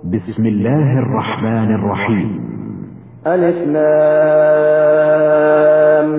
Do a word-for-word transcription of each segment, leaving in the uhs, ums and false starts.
بسم الله الرحمن الرحيم. ألف لام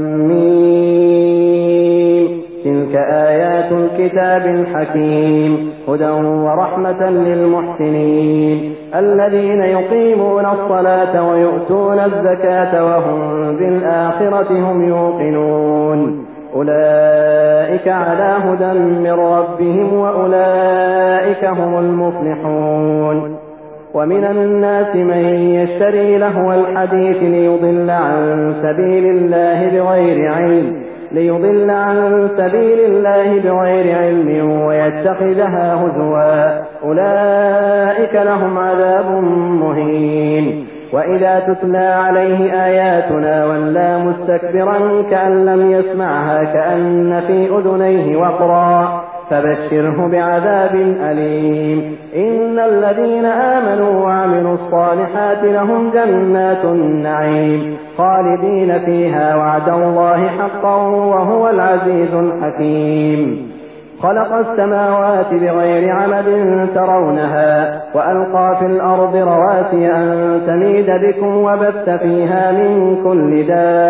ميم. تلك آيات الكتاب الحكيم، هدى ورحمة للمحسنين الذين يقيمون الصلاة ويؤتون الزكاة وهم بالآخرة هم يوقنون. أولئك على هدى من ربهم وأولئك هم المفلحون. ومن الناس من يشتري لهو الحديث ليضل عن سبيل الله بغير علم ليضل عن سبيل الله بغير علم ويتخذها هزوا، أولئك لهم عذاب مهين. وإذا تتلى عليه آياتنا ولى مستكبرا كأن لم يسمعها كأن في أذنيه وقرا، فبشره بعذاب أليم. إن الذين آمنوا وعملوا الصالحات لهم جنات النعيم خالدين فيها وعد الله حقا وهو العزيز الحكيم. خلق السماوات بغير عمد ترونها وألقى في الأرض رواسي أن تميد بكم وبث فيها من كل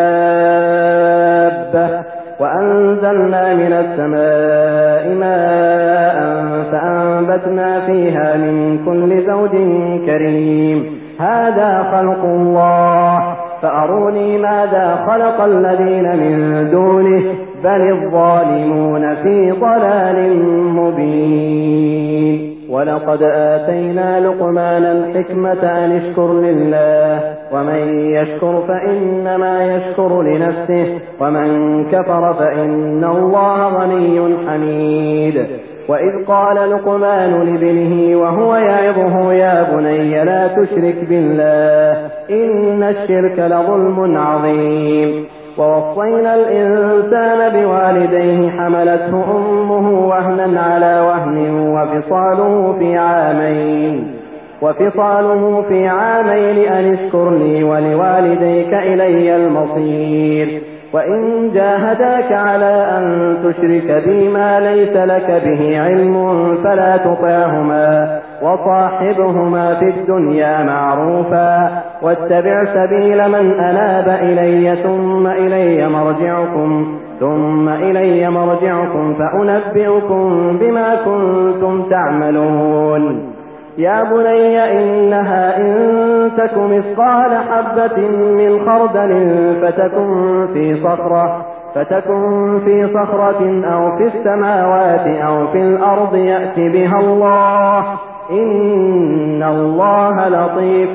دابة، وأنزلنا من السماء ماء فأنبتنا فيها من كل زوج كريم. هذا خلق الله فأروني ماذا خلق الذين من دونه بل الظالمون في ضلال مبين. ولقد آتينا لقمان الحكمة أن اشكر لله ومن يشكر فإنما يشكر لنفسه ومن كفر فإن الله غني حميد. وإذ قال لقمان لابنه وهو يعظه يا بني لا تشرك بالله إن الشرك لظلم عظيم. ووصينا الإنسان بوالديه حملته أمه وهنا على وهن وفصاله في عامين وفصاله في عامين أن اشكر لي ولوالديك إلي المصير. وإن جاهداك على أن تشرك بي ما ليس لك به علم فلا تطعهما وصاحبهما في الدنيا معروفا واتبع سبيل من أناب إلي ثم إلي مرجعكم ثم إلي مرجعكم فأنبئكم بما كنتم تعملون. يا بني إنها إن تك مثقال حبة من خردل فتكن في صخرة فتكن في صخرة أو في السماوات أو في الأرض يأت بها الله إن الله لطيف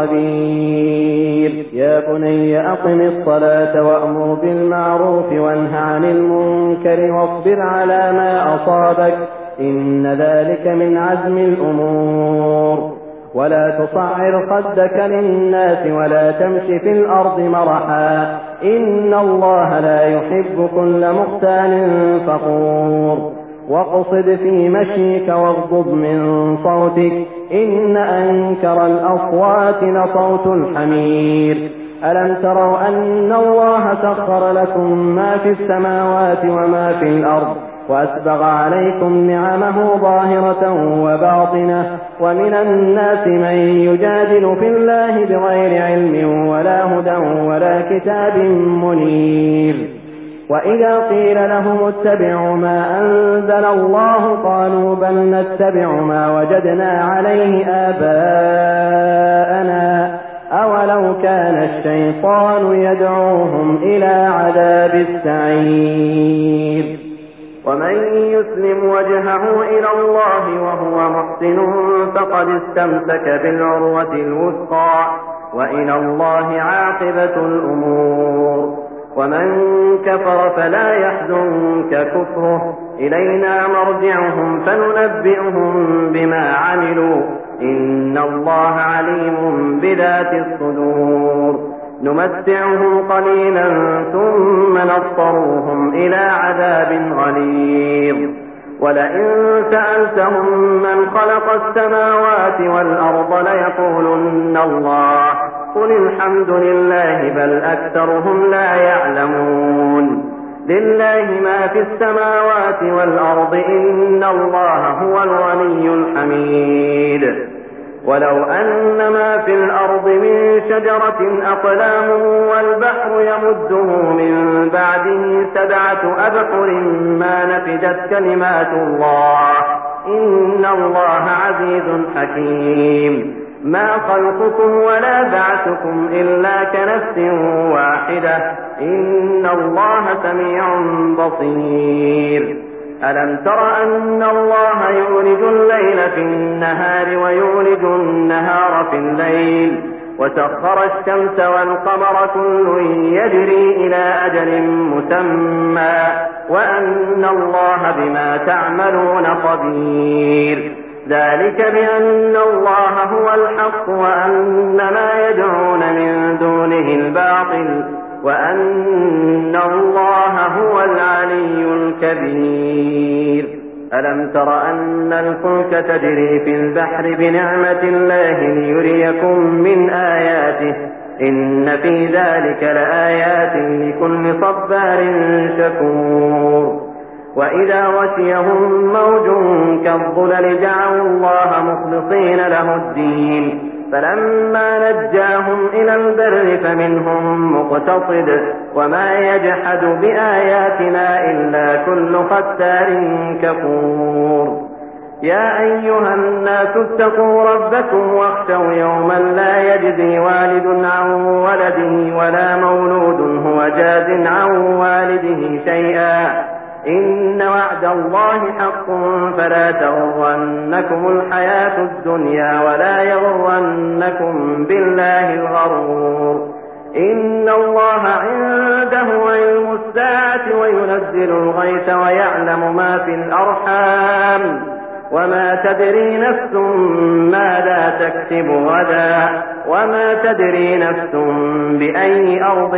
خبير. يا بني أقم الصلاة وأمر بالمعروف وانه عن المنكر واصبر على ما أصابك إن ذلك من عزم الأمور. ولا تصعر خدك للناس ولا تمش في الأرض مرحا إن الله لا يحب كل مختال فخور. واقصد في مشيك واغضض من صوتك إن أنكر الأصوات لصوت الحمير. ألم تروا أن الله سخر لكم ما في السماوات وما في الأرض وأسبغ عليكم نعمه ظاهرة وباطنة ومن الناس من يجادل في الله بغير علم ولا هدى ولا كتاب منير. وإذا قيل لهم اتبعوا ما أنزل الله قالوا بل نتبع ما وجدنا عليه آباءنا أولو كان الشيطان يدعوهم إلى عذاب السعير. ومن يسلم وجهه إلى الله وهو محسن فقد استمسك بالعروة الوثقى وإلى الله عاقبة الأمور. ومن كفر فلا يحزنك كفره إلينا مرجعهم فننبئهم بما عملوا إن الله عليم بذات الصدور. نمتعهم قليلا ثم نضطرهم إلى عذاب غليظ. ولئن سألتهم من خلق السماوات والأرض ليقولن الله قل الحمد لله بل أكثرهم لا يعلمون. لله ما في السماوات والأرض إن الله هو الغني الحميد. ولو أن ما في الأرض من شجرة أقلام والبحر يمده من بعده سبعة أبحر ما نفدت كلمات الله إن الله عزيز حكيم ما خلقكم ولا بعثكم إلا كنفس واحدة إن الله سميع بصير ألم تر أن الله يولج الليل في النهار ويولج النهار في الليل وسخر الشمس والقمر كل يجري إلى أجل مسمى وأن الله بما تعملون خبير ذلك بأن الله هو الحق وأن ما يدعون من دونه الباطل وأن الله هو العلي الكبير ألم تر أن الفلك تجري في البحر بنعمة الله ليريكم من آياته إن في ذلك لآيات لكل صبار شكور وإذا غشيهم موج كالظلل دعوا الله مخلصين له الدين فلما نجاهم إلى البر فمنهم مقتصد وما يجحد بآياتنا إلا كل ختار كفور يا أيها الناس اتقوا ربكم واخشوا يوما لا يجزي والد عن ولده ولا مولود هو جاز عن والده شيئا إن وعد الله حق فلا تغرنكم الحياة الدنيا ولا يغرنكم بالله الغرور إن الله عنده علم الساعة وينزل الغيث ويعلم ما في الأرحام وما تدري نفس ماذا تكسب غدا وما تدري نفس بأي أرض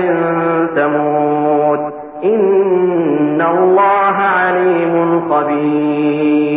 تموت إن الله عليم خبير